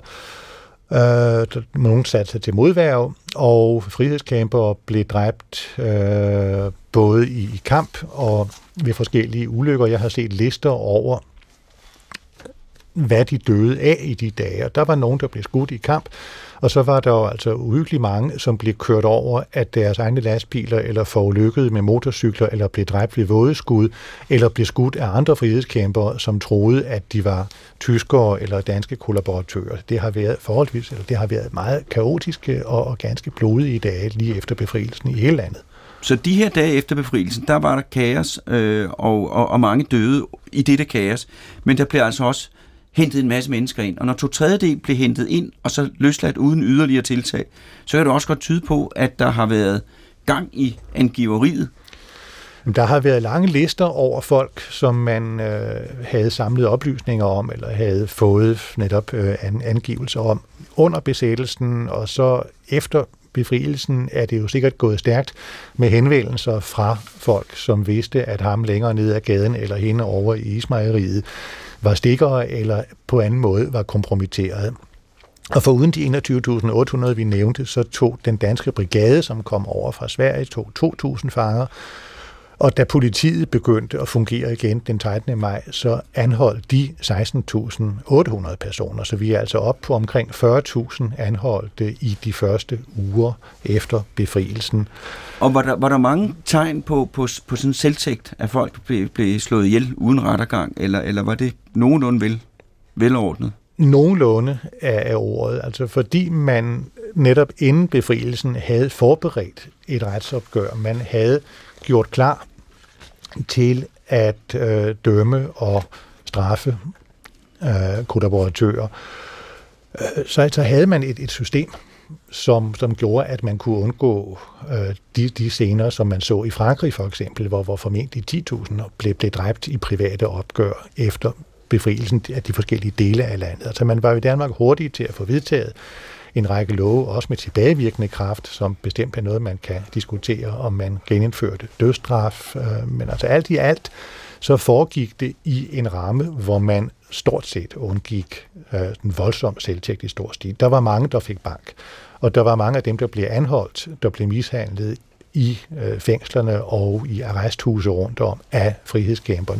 nogen satte sig til modværge, og frihedskæmpere blev dræbt både i kamp og ved forskellige ulykker. Jeg har set lister over hvad de døde af i de dage. Og der var nogen, der blev skudt i kamp, og så var der jo altså uhyggeligt mange, som blev kørt over af deres egne lastbiler, eller forulykkede med motorcykler, eller blev dræbt ved vådeskud, eller blev skudt af andre frihedskæmpere, som troede, at de var tyskere eller danske kollaboratører. Det har været meget kaotiske og ganske blodige dage lige efter befrielsen i hele landet. Så de her dage efter befrielsen, der var der kaos og mange døde i dette kaos, men der blev altså også hentet en masse mennesker ind. Og når 2/3 blev hentet ind, og så løsladt uden yderligere tiltag, så kan det også godt tyde på, at der har været gang i angiveriet. Der har været lange lister over folk, som man havde samlet oplysninger om, eller havde fået netop angivelser om under besættelsen, og så efter befrielsen er det jo sikkert gået stærkt med henvendelser fra folk, som vidste, at ham længere ned ad gaden eller hende over i ismejeriet var stikkere eller på anden måde var kompromitteret. Og foruden de 21.800, vi nævnte, så tog den danske brigade, som kom over fra Sverige, 2.000 fanger. Og da politiet begyndte at fungere igen den 13. maj, så anholdt de 16.800 personer. Så vi er altså oppe på omkring 40.000 anholdte i de første uger efter befrielsen. Og var der mange tegn på sådan selvtægt, at folk blev slået ihjel uden rettergang, eller var det nogenlunde velordnet? Nogenlunde af ordet, altså fordi man netop inden befrielsen havde forberedt et retsopgør. Man havde gjort klar til at dømme og straffe kollaboratører. Så havde man et system, som gjorde, at man kunne undgå de scener, som man så i Frankrig for eksempel, hvor formentlig 10.000 blev dræbt i private opgør efter befrielsen af de forskellige dele af landet. Altså man var i Danmark hurtige til at få vedtaget en række love, også med tilbagevirkende kraft, som bestemt er noget, man kan diskutere, om man genindførte dødsstraf. Men altså alt i alt, så foregik det i en ramme, hvor man stort set undgik den voldsomme selvtægt i stor stil. Der var mange, der fik bank, og der var mange af dem, der blev anholdt, der blev mishandlet i fængslerne og i arresthuse rundt om af frihedskæmperne.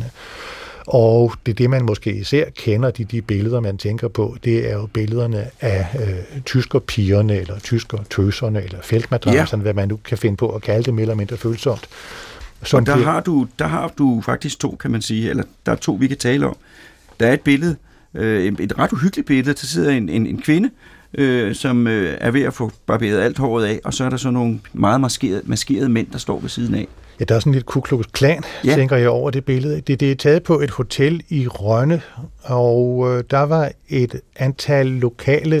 Og det, man måske især kender, de billeder, man tænker på, det er jo billederne af tyskerpigerne, eller tyskertøserne, eller feltmadrasserne, hvad man nu kan finde på at kalde det mere eller mindre følsomt. Og der har du faktisk to, kan man sige, eller der er to, vi kan tale om. Der er et billede, et ret uhyggeligt billede, der sidder en kvinde, som er ved at få barberet alt håret af, og så er der så nogle meget maskerede mænd, der står ved siden af. Ja, der er sådan lidt Ku Klux Klan, tænker jeg over det billede. Det er taget på et hotel i Rønne, og der var et antal lokale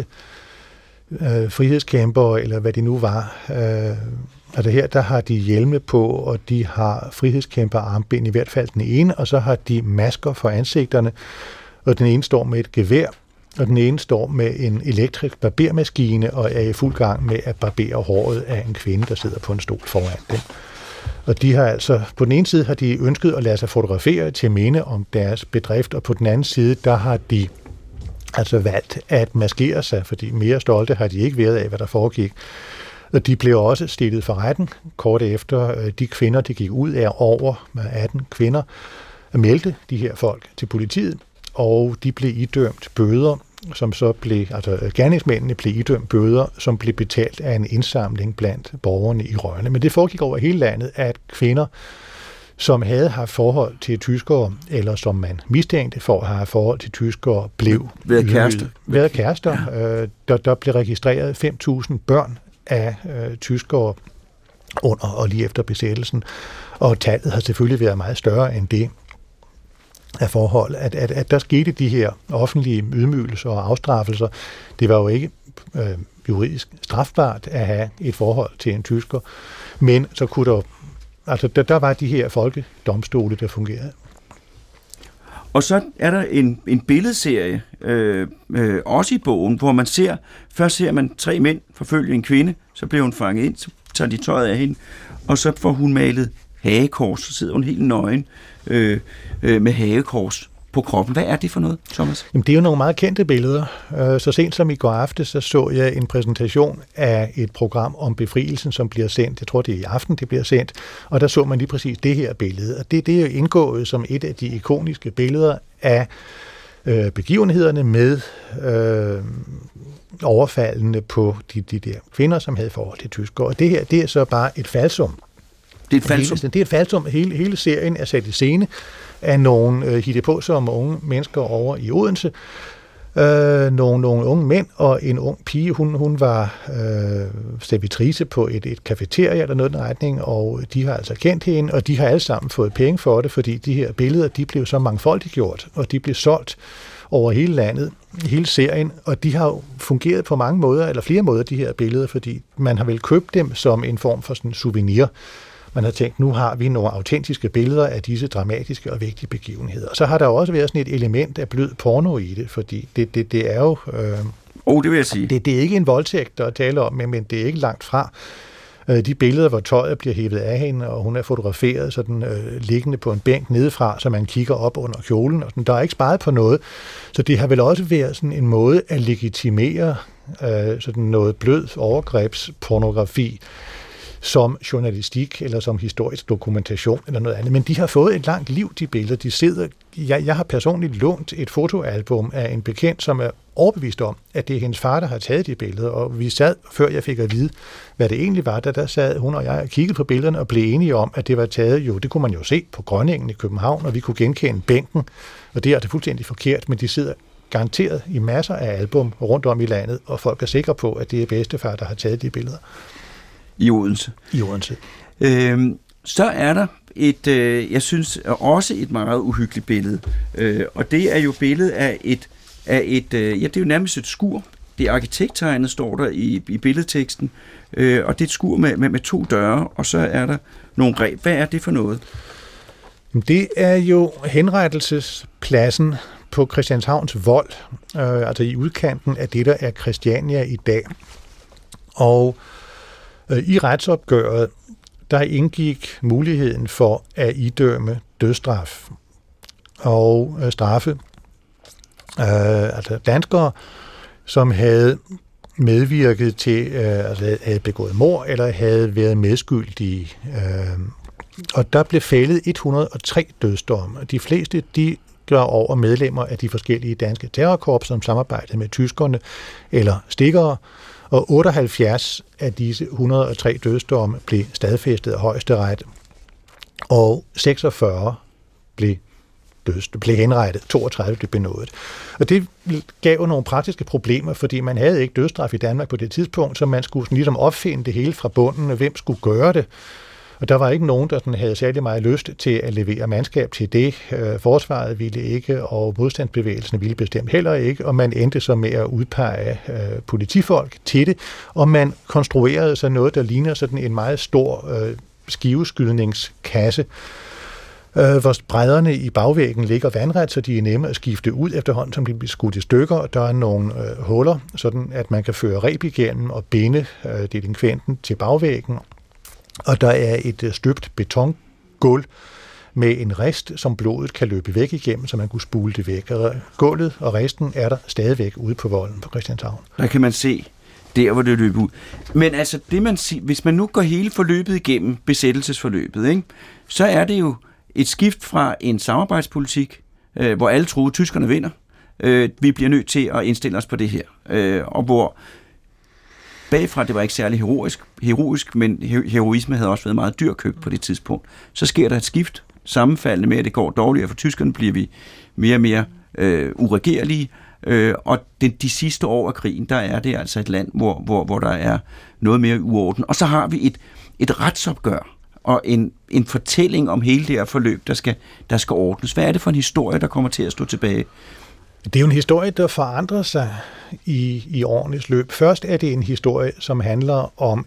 frihedskæmpere, eller hvad de nu var. Altså her, der har de hjelme på, og de har frihedskæmperarmbind, i hvert fald den ene, og så har de masker for ansigterne, og den ene står med et gevær, og den ene står med en elektrisk barbermaskine, og er i fuld gang med at barbere håret af en kvinde, der sidder på en stol foran dem. Og de har altså, på den ene side har de ønsket at lade sig fotografere til minde om deres bedrift, og på den anden side, der har de altså valgt at maskere sig, fordi mere stolte har de ikke været af, hvad der foregik. Og de blev også stillet for retten kort efter. De kvinder, de gik ud af over 18 kvinder, meldte de her folk til politiet, og de blev idømt bøder, som så blev, altså gerningsmændene blev idømt bøder, som blev betalt af en indsamling blandt borgerne i Rønne. Men det foregik over hele landet, at kvinder, som havde haft forhold til tyskere, eller som man mistænkte for at have forhold til tyskere, blev været kærester. Der blev registreret 5.000 børn af tyskere under og lige efter besættelsen, og tallet har selvfølgelig været meget større end det af forhold, at der skete de her offentlige ydmygelser og afstraffelser. Det var jo ikke juridisk strafbart at have et forhold til en tysker, men så kunne der var de her folkedomstole, der fungerede. Og så er der en billedserie, også i bogen, hvor man først ser man 3 mænd forfølge en kvinde, så bliver hun fanget ind, så tager de tøjet af hende, og så får hun malet hagekors, så sidder hun helt nøgen med hagekors på kroppen. Hvad er det for noget, Thomas? Jamen, det er jo nogle meget kendte billeder. Så sent som i går aftes, så jeg en præsentation af et program om befrielsen, som bliver sendt. Jeg tror, det er i aften, det bliver sendt. Og der så man lige præcis det her billede. Og det er jo indgået som et af de ikoniske billeder af begivenhederne med overfaldene på de der kvinder, som havde forhold til tyskere. Og det her, det er så bare et falsum. Det er et falsum? Det er et falsum. Hele serien er sat i scene af nogle hittepåsomme unge mennesker over i Odense. Nogle unge mænd og en ung pige. Hun var servitrice på et cafeteria eller noget i den retning, og de har altså kendt hende, og de har alle sammen fået penge for det, fordi de her billeder, de blev så mangfoldiggjort, og de blev solgt over hele landet, hele serien, og de har jo fungeret på mange måder, eller flere måder, de her billeder, fordi man har vel købt dem som en form for sådan souvenir. Man har tænkt, nu har vi nogle autentiske billeder af disse dramatiske og vigtige begivenheder. Så har der også været sådan et element af blød porno i det, fordi det er jo... det vil jeg sige. Det er ikke en voldtægt, der er tale om, men det er ikke langt fra. De billeder, hvor tøjet bliver hævet af hende, og hun er fotograferet sådan, liggende på en bænk nedefra, så man kigger op under kjolen. Og sådan. Der er ikke sparet på noget. Så det har vel også været sådan en måde at legitimere sådan noget blød overgrebspornografi som journalistik eller som historisk dokumentation eller noget andet. Men de har fået et langt liv, de billeder. De sidder... Jeg har personligt lånt et fotoalbum af en bekendt, som er overbevist om, at det er hendes far, der har taget de billeder. Og vi sad, før jeg fik at vide, hvad det egentlig var, der sad hun og jeg og kiggede på billederne og blev enige om, at det var taget jo, det kunne man jo se på Grønningen i København, og vi kunne genkende bænken. Og det er det fuldstændig forkert, men de sidder garanteret i masser af album rundt om i landet, og folk er sikre på, at det er bedstefar, der har taget de billeder. I Odense. Så er der et, jeg synes også et meget uhyggeligt billede, og det er jo billedet af et, det er jo nærmest et skur. Det er arkitekttegnet, står der i billedteksten, og det er et skur med 2 døre, og så er der nogle greb. Hvad er det for noget? Det er jo henrettelsespladsen på Christianshavns Vold, altså i udkanten af det, der er Christiania i dag. Og i retsopgøret, der indgik muligheden for at idømme dødsstraf og straffe altså danskere, som havde medvirket til, altså havde begået mord eller havde været medskyldige. Og der blev fældet 103 dødsdomme. De fleste, de gør over medlemmer af de forskellige danske terrorkorps, som samarbejdede med tyskerne eller stikkere, og 78 af disse 103 dødsdomme blev stadfæstet af Højesteret, og 46 blev henrettet, 32 blev benådet. Og det gav nogle praktiske problemer, fordi man havde ikke dødsstraf i Danmark på det tidspunkt, så man skulle sådan ligesom opfinde det hele fra bunden, hvem skulle gøre det. Og der var ikke nogen, der sådan havde særlig meget lyst til at levere mandskab til det. Forsvaret ville ikke, og modstandsbevægelsen ville bestemt heller ikke, og man endte så med at udpege politifolk til det, og man konstruerede så noget, der ligner sådan en meget stor skiveskydningskasse, hvor brædderne i bagvæggen ligger vandret, så de er nemme at skifte ud efterhånden, som de bliver skudt i stykker. Der er nogle huller, sådan at man kan føre reb igennem og binde delinkventen til bagvæggen. Og der er et støbt betongulv med en rist, som blodet kan løbe væk igennem, så man kunne spule det væk. Og gulvet og resten er der stadigvæk ude på volden på Christianshavn. Der kan man se der, hvor det løber ud. Men altså, det man siger, hvis man nu går hele forløbet igennem, besættelsesforløbet, ikke, så er det jo et skift fra en samarbejdspolitik, hvor alle troede, tyskerne vinder. Vi bliver nødt til at indstille os på det her. Og hvor bagfra, det var ikke særlig heroisk, men heroisme havde også været meget dyrkøbt på det tidspunkt. Så sker der et skift, sammenfaldende med, at det går dårligere for tyskerne, bliver vi mere og mere uregerlige. Og de sidste år af krigen, der er det altså et land, hvor der er noget mere uorden. Og så har vi et retsopgør og en fortælling om hele det her forløb, der skal ordnes. Hvad er det for en historie, der kommer til at stå tilbage? Det er jo en historie, der forandrer sig i årenes løb. Først er det en historie, som handler om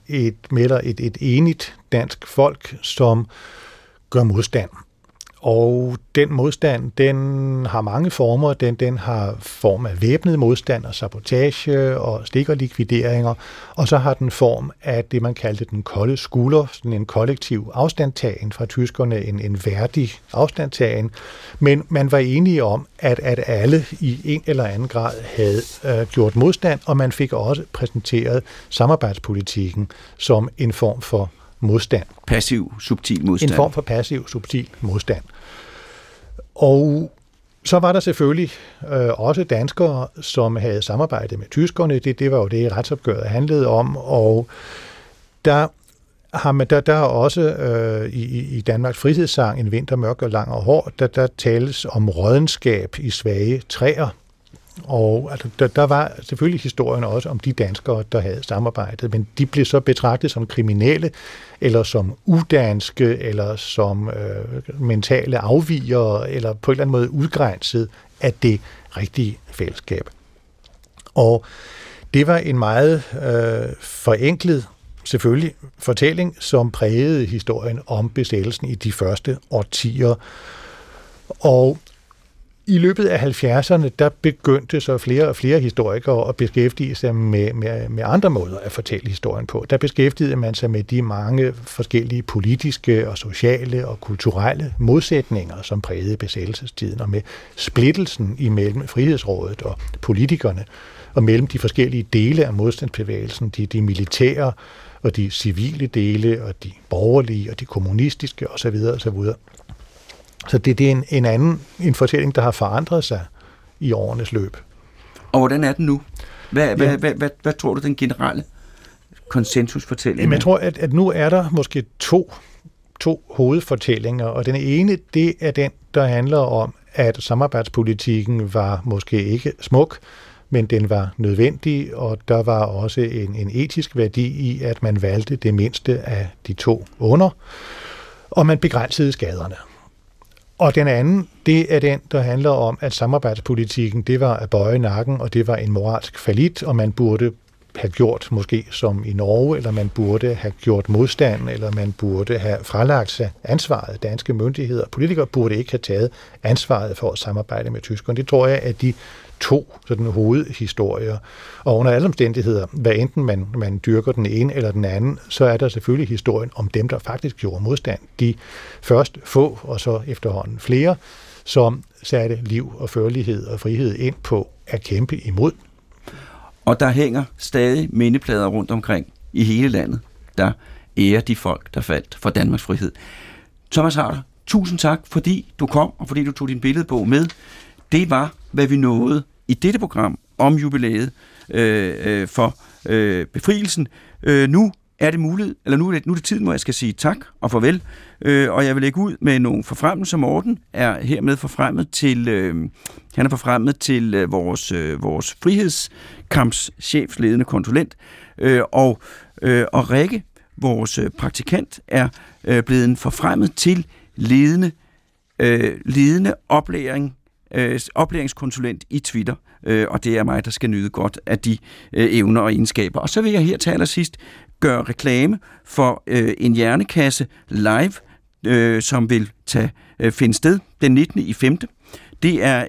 et enigt dansk folk, som gør modstand. Og den modstand, den har mange former. Den har form af væbnet modstand og sabotage og stikkerlikvideringer. Og så har den form af det, man kaldte den kolde skulder, sådan en kollektiv afstandtagen fra tyskerne, en værdig afstandtagen. Men man var enige om, at alle i en eller anden grad havde gjort modstand, og man fik også præsenteret samarbejdspolitikken som en form for modstand. Passiv, subtil modstand. En form for passiv, subtil modstand. Og Så var der selvfølgelig også danskere, som havde samarbejdet med tyskerne. Det var jo det, retsopgøret handlede om, og der er også i Danmarks frihedssang En vinter mørk og lang og hård, der tales om rådenskab i svage træer. Og altså, der var selvfølgelig historien også om de danskere, der havde samarbejdet, men de blev så betragtet som kriminelle, eller som udanske, eller som mentale afvigere, eller på en eller anden måde udgrænset af det rigtige fællesskab. Og det var en meget forenklet, selvfølgelig, fortælling, som prægede historien om besættelsen i de første årtier. Og i løbet af 70'erne, der begyndte så flere og flere historikere at beskæftige sig med andre måder at fortælle historien på. Der beskæftigede man sig med de mange forskellige politiske og sociale og kulturelle modsætninger, som prægede besættelsestiden, og med splittelsen imellem Frihedsrådet og politikerne, og mellem de forskellige dele af modstandsbevægelsen, de militære og de civile dele, og de borgerlige og de kommunistiske osv. osv. Så det er en fortælling, der har forandret sig i årenes løb. Og hvordan er den nu? Hvad tror du, den generelle konsensusfortælling? Jamen, jeg tror, at nu er der måske to hovedfortællinger, og den ene, det er den, der handler om, at samarbejdspolitikken var måske ikke smuk, men den var nødvendig, og der var også en etisk værdi i, at man valgte det mindste af de to onder, og man begrænsede skaderne. Og den anden, det er den, der handler om, at samarbejdspolitikken, det var at bøje nakken, og det var en moralsk fallit, og man burde have gjort måske som i Norge, eller man burde have gjort modstand, eller man burde have fralagt sig ansvaret. Danske myndigheder og politikere burde ikke have taget ansvaret for at samarbejde med tyskerne. Det tror jeg, at de to sådan hovedhistorier. Og under alle omstændigheder, hvad enten man dyrker den ene eller den anden, så er der selvfølgelig historien om dem, der faktisk gjorde modstand. De først få, og så efterhånden flere, som satte liv og førlighed og frihed ind på at kæmpe imod. Og der hænger stadig mindeplader rundt omkring i hele landet, der ærer de folk, der faldt for Danmarks frihed. Thomas Harder, tusind tak, fordi du kom, og fordi du tog din billedbog med. Det var, hvad vi nåede i dette program om jubilæet for befrielsen. Nu er det muligt, eller nu er det tiden, hvor jeg skal sige tak og farvel, og jeg vil lægge ud med nogle forfremmelser. Morten er hermed forfremmet til vores frihedskampschefsledende konsulent, og Rikke, vores praktikant, er blevet forfremmet til ledende oplæringskonsulent i Twitter, og det er mig, der skal nyde godt af de evner og egenskaber. Og så vil jeg her til allersidst gøre reklame for en hjernekasse live, som vil finde sted den 19.5. Det er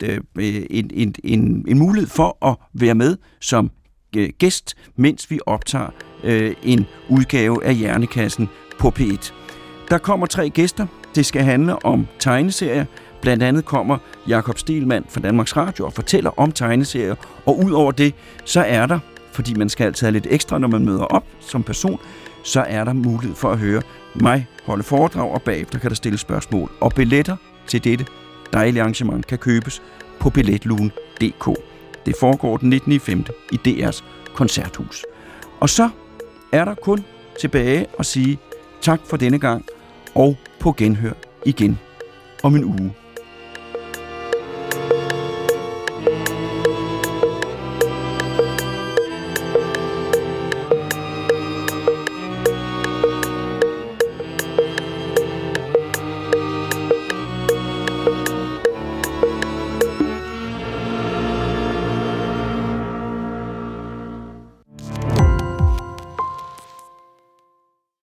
en mulighed for at være med som gæst, mens vi optager en udgave af Hjernekassen på P1. Der kommer 3 gæster. Det skal handle om tegneserier. Blandt andet kommer Jakob Stegelmann fra Danmarks Radio og fortæller om tegneserier. Og ud over det, så er der, fordi man skal altid have lidt ekstra, når man møder op som person, så er der mulighed for at høre mig holde foredrag, og bagefter kan der stille spørgsmål. Og billetter til dette dejlige arrangement kan købes på billetlugen.dk. Det foregår den 19.5. i DR's koncerthus. Og så er der kun tilbage at sige tak for denne gang, og på genhør igen om en uge.